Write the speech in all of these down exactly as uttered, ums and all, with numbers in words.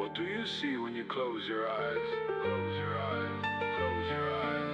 What do you see when you close your eyes? Close your eyes, close your eyes.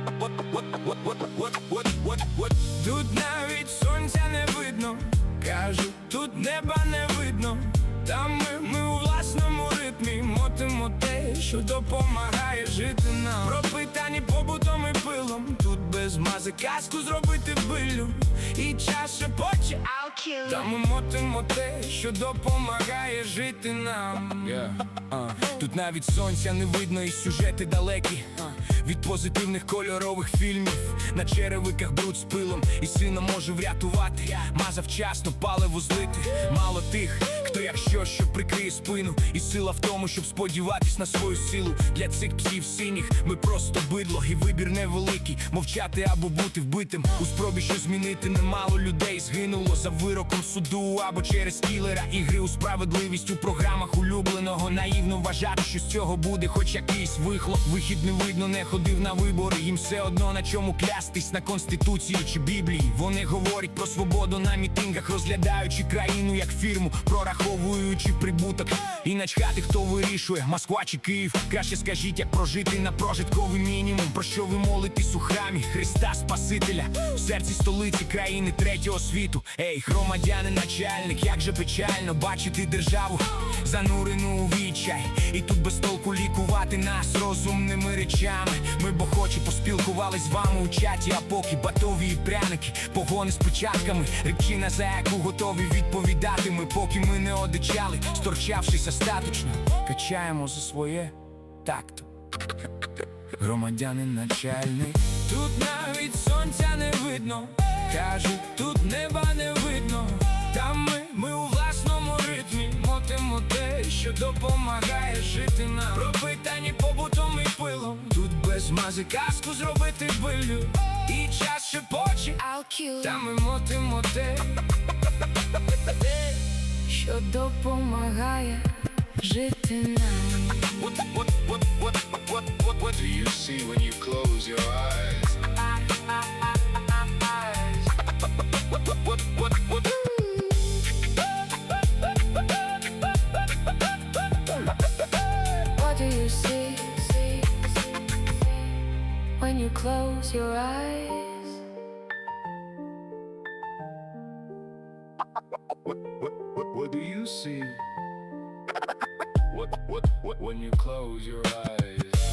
Тут навіть сонця не видно, кажуть, тут неба не видно. Та ми, ми у власному ритмі мотимо те, що допомагає жити нам. Пропитані побутом і пилом, тут без мази казку зробити билю. І час шепоче, та ми мотимо те, що допомагає жити нам. yeah. uh. Тут навіть сонця не видно і сюжети далекі uh. від позитивних кольорових фільмів. На черевиках бруд з пилом, і сина може врятувати. Маза вчасно паливо злити. Мало тих, хто якщо що прикриє спину. І сила в тому, щоб сподіватись на свою силу. Для цих псів синіх ми просто бидло. І вибір невеликий, мовчати або бути вбитим. У спробі що змінити немало людей згинуло за вироком суду або через кілера. Ігри у справедливість у програмах улюбленого. Наївно вважати, що з цього буде хоч якийсь вихлоп. Вихід не видно, не ходив на вибори. Їм все одно на чому клястись, на Конституцію чи Біблії. Вони говорять про свободу на мітингах, розглядаючи країну як фірму, прораховуючи прибуток. І начхати, хто вирішує, Москва чи Київ. Краще скажіть, як прожити на прожитковий мінімум. Про що ви молитесь у храмі Христа Спасителя, в серці столиці країни третього світу. Ей, громадяни, начальник, як же печально бачити державу занурену у відчай. І тут без толку лікувати нас розумними речами. Ми б охоче поспілкувались з вами у чаті, а поки батові і пряники, погони з печатками, рибчина, за яку готові відповідати ми. Поки ми не одичали, сторчавшись остаточно, качаємо за своє такто. Громадянин начальник. Тут навіть сонця не видно, кажуть, тут неба не видно. Та ми, ми у власному ритмі мотимо те, що допомагає жити нам. Пропитані побутом і пилом, тут без мази казку зробити билю. І час шепоче, та ми мотимо те, що допомагає жити нам. What, what, what, what, what, what, what do you see when you close your eyes? What, what, what, what, what? What do you see when you close your eyes? What, what, what, what do you see? What, what, what, when you close your eyes?